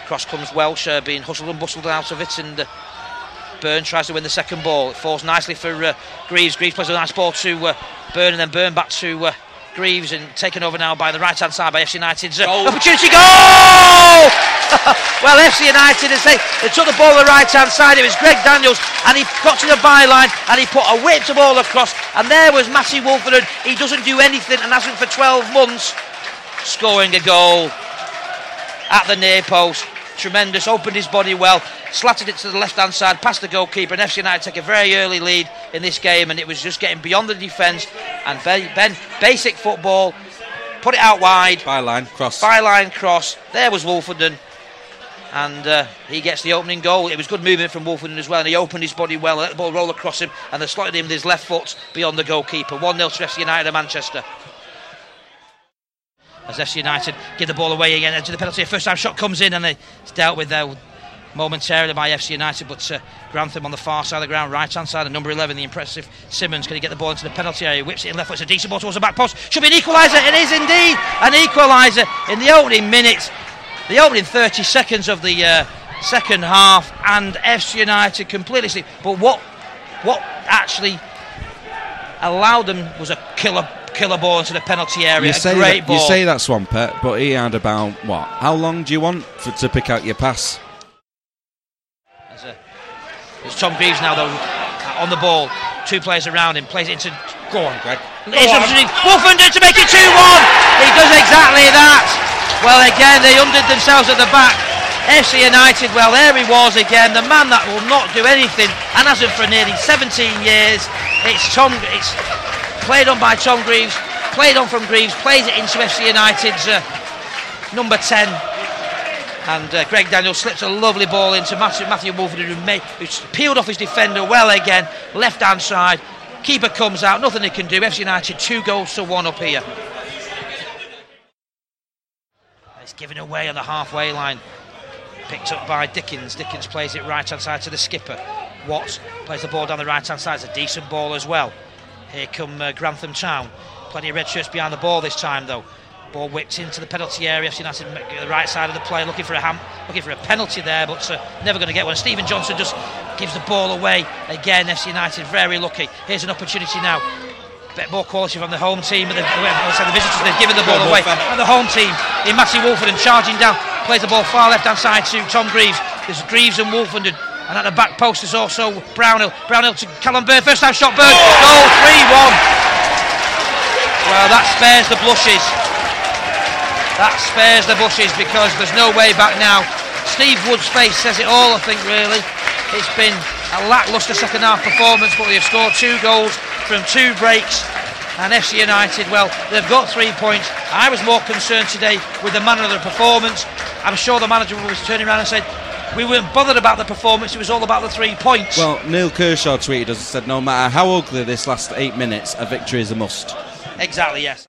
Cross comes Welsh, being hustled and bustled out of it, and Byrne tries to win the second ball. It falls nicely for Greaves. Greaves plays a nice ball to Byrne, and then Byrne back to Greaves, and taken over now by the right hand side by FC United's opportunity goal! Well, FC United, as they took the ball on the right hand side, it was Greg Daniels, and he got to the byline and he put a whipped ball across, and there was Matty Wolfenden. He doesn't do anything and hasn't for 12 months, scoring a goal at the near post. Tremendous, opened his body well, slatted it to the left hand side past the goalkeeper, and FC United take a very early lead in this game, and it was just getting beyond the defence, and Ben, basic football, put it out wide, byline cross, there was Wolfenden, and he gets the opening goal. It was good movement from Wolfenden as well, and he opened his body well, let the ball roll across him, and they slotted him with his left foot beyond the goalkeeper. 1-0 to FC United of Manchester. As FC United give the ball away again into the penalty, a first time shot comes in, and it's dealt with there momentarily by FC United, but Grantham on the far side of the ground, right hand side, and number 11, the impressive Simmons, can he get the ball into the penalty area, whips it in left foot, it's a decent ball towards the back post, should be an equaliser, it is indeed an equaliser in the opening minutes, the opening 30 seconds of the second half, and FC United completely sleep. But what actually allowed them was a killer ball into the penalty area. A great ball. You say that, Swampert, but he had about what? How long do you want to pick out your pass? There's Tom Greaves now though on the ball. Two players around him. Plays it into. Go on, Greg. Wolfenden to make it 2-1. He does exactly that. Well, again they undid themselves at the back. FC United. Well, there he was again. The man that will not do anything and hasn't for nearly 17 years. It's played on by Tom Greaves, played on from Greaves, plays it into FC United's number 10, and Greg Daniels slips a lovely ball into Matthew Wolfenden, who's peeled off his defender well again, left hand side, keeper comes out, nothing he can do. FC United 2-1 up here. It's given away on the halfway line, picked up by Dickens. Dickens plays it right hand side to the skipper. Watts plays the ball down the right hand side, it's a decent ball as well. Here come Grantham Town. Plenty of red shirts behind the ball this time though. Ball whipped into the penalty area. FC United the right side of the play, looking for a penalty there, but never going to get one. Stephen Johnson just gives the ball away again. FC United very lucky. Here's an opportunity now. Bit more quality from the home team. The visitors, they've given the ball away. And the home team in Matty Wolfenden charging down. Plays the ball far left hand side to Tom Greaves. There's Greaves and Wolfenden. And at the back post is also Brownhill. Brownhill to Callum Byrne. First time shot, Byrne. Goal, 3-1. Well, that spares the blushes. That spares the blushes because there's no way back now. Steve Wood's face says it all, I think, really. It's been a lacklustre second half performance, but they've scored 2 goals from 2 breaks. And FC United, well, they've got 3 points. I was more concerned today with the manner of the performance. I'm sure the manager was turning around and said, we weren't bothered about the performance, it was all about the 3 points. Well, Neil Kershaw tweeted us and said, no matter how ugly this last 8 minutes, a victory is a must. Exactly, yes.